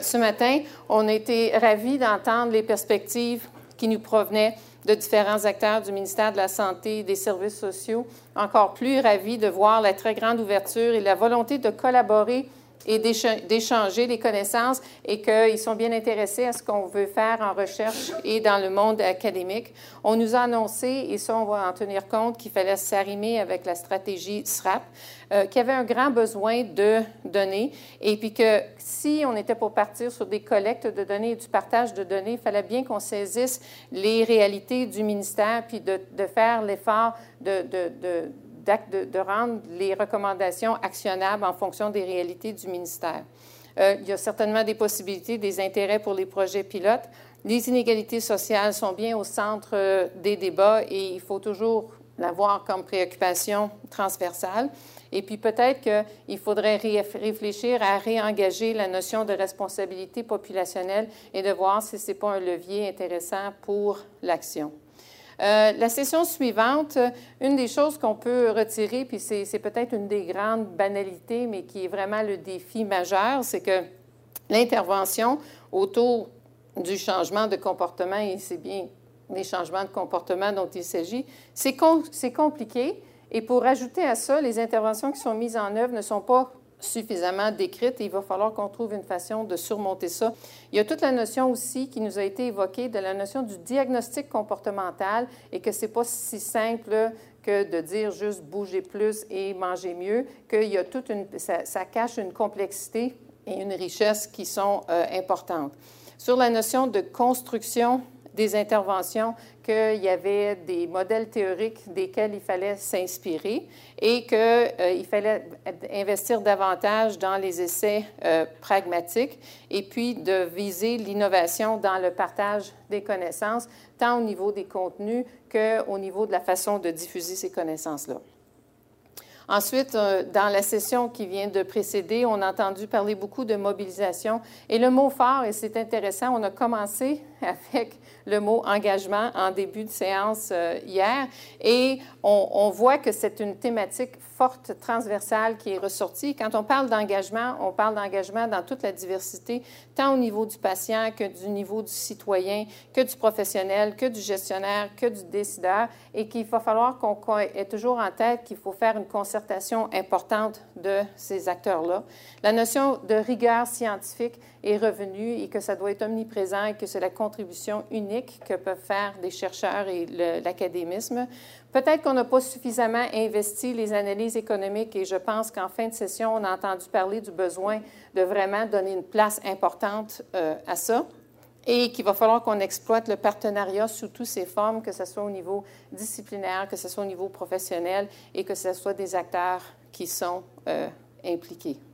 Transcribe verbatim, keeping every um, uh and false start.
ce matin, on a été ravis d'entendre les perspectives qui nous provenaient de différents acteurs du ministère de la Santé et des Services sociaux. Encore plus ravis de voir la très grande ouverture et la volonté de collaborer et d'échanger les connaissances et qu'ils sont bien intéressés à ce qu'on veut faire en recherche et dans le monde académique. On nous a annoncé, et ça, on va en tenir compte, qu'il fallait s'arrimer avec la stratégie S R A P, euh, qu'il y avait un grand besoin de données et puis que si on était pour partir sur des collectes de données et du partage de données, il fallait bien qu'on saisisse les réalités du ministère puis de, de faire l'effort de, de, de De, de rendre les recommandations actionnables en fonction des réalités du ministère. Euh, il y a certainement des possibilités, des intérêts pour les projets pilotes. Les inégalités sociales sont bien au centre euh, des débats et il faut toujours l'avoir comme préoccupation transversale. Et puis peut-être qu'il faudrait ré réfléchir à réengager la notion de responsabilité populationnelle et de voir si ce n'est pas un levier intéressant pour l'action. Euh, la session suivante, une des choses qu'on peut retirer, puis c'est peut-être une des grandes banalités, mais qui est vraiment le défi majeur, c'est que l'intervention autour du changement de comportement, et c'est bien les changements de comportement dont il s'agit, c'est com compliqué. Et pour ajouter à ça, les interventions qui sont mises en œuvre ne sont pas suffisamment décrites et il va falloir qu'on trouve une façon de surmonter ça. Il y a toute la notion aussi qui nous a été évoquée de la notion du diagnostic comportemental et que ce n'est pas si simple que de dire juste bouger plus et manger mieux, qu'il y a toute une, ça, ça cache une complexité et une richesse qui sont euh, importantes. Sur la notion de construction des interventions, qu'il y avait des modèles théoriques desquels il fallait s'inspirer et qu'il euh, fallait investir davantage dans les essais euh, pragmatiques et puis de viser l'innovation dans le partage des connaissances, tant au niveau des contenus qu'au niveau de la façon de diffuser ces connaissances-là. Ensuite, dans la session qui vient de précéder, on a entendu parler beaucoup de mobilisation. Et le mot fort, et c'est intéressant, on a commencé avec le mot engagement en début de séance euh, hier. Et on, on voit que c'est une thématique forte, transversale qui est ressortie. Quand on parle d'engagement, on parle d'engagement dans toute la diversité, tant au niveau du patient que du niveau du citoyen, que du professionnel, que du gestionnaire, que du décideur, et qu'il va falloir qu'on ait toujours en tête qu'il faut faire une concertation importante de ces acteurs-là. La notion de rigueur scientifique est revenue et que ça doit être omniprésent et que c'est la contribution unique que peuvent faire des chercheurs et l'académisme. Peut-être qu'on n'a pas suffisamment investi les analyses économiques et je pense qu'en fin de session, on a entendu parler du besoin de vraiment donner une place importante euh, à ça et qu'il va falloir qu'on exploite le partenariat sous toutes ses formes, que ce soit au niveau disciplinaire, que ce soit au niveau professionnel et que ce soit des acteurs qui sont euh, impliqués.